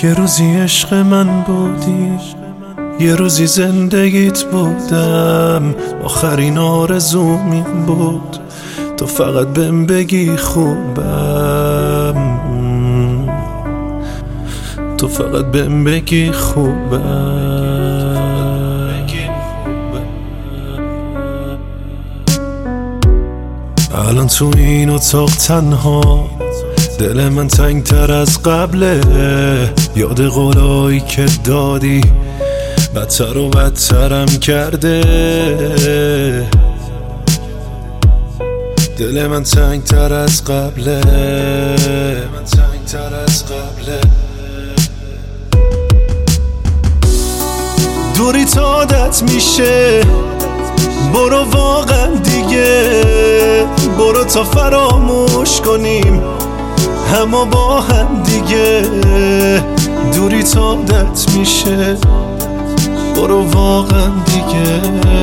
یه روزی عشق من بودی، یه روزی زندگیت بودم، آخرین آرزوم این بود تو فقط بهم بگی خوبم، تو فقط بهم بگی خوبم. الان تو این اتاق تنها، دل من تنگ تر از قبله، یاد قولایی که دادی بدتر و بدترم کرده. دل من تنگ تر از قبله، دوری تا عادت میشه، برو واقعا دیگه، برو تا فراموش کنیم همه با هم دیگه. دوری تا عادت میشه، برو واقعا دیگه.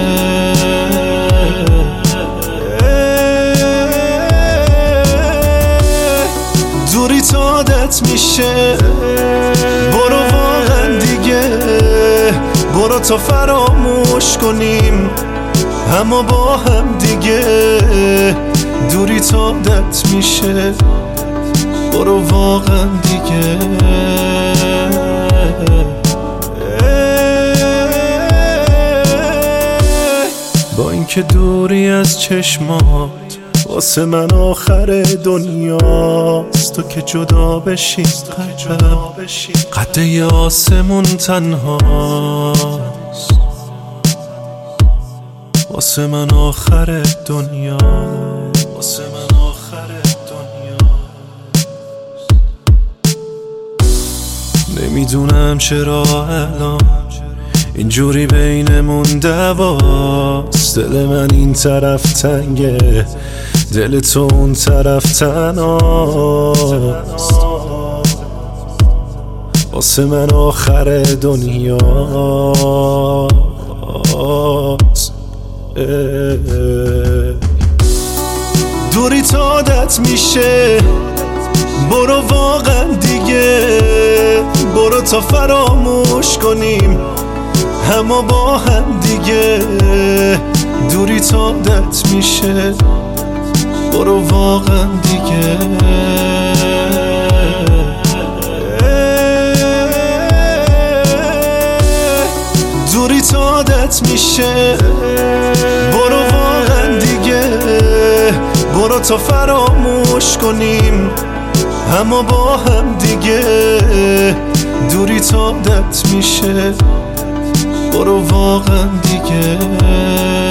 دوری تا عادت میشه، برو واقعا دیگه، برو تا فراموش کنیم همه با هم دیگه. دوری تا عادت میشه، برو واقعا دیگه. با اینکه دوری از چشمات واسه من آخر دنیاست، تو که جدا بشی قلبم قد ی آسمون تنهاست، واسه من آخر دنیا، واسه من آخر دنیا. نمیدونم چرا الان اینجوری بینمون دعواست، دل من این طرف تنگه، دل تو اون طرف تنهاست، واسه من آخر دنیاست. دوری تا عادت میشه، برو واقعا دیگه، برو تا فراموش کنیم همه با هم دیگه. دوری تا عادت میشه، برو واقعا دیگه. دوری تا عادت میشه، برو واقعا دیگه، برو تا فراموش کنیم همه با هم دیگه. دوری تا عادت میشه، برو واقعا دیگه.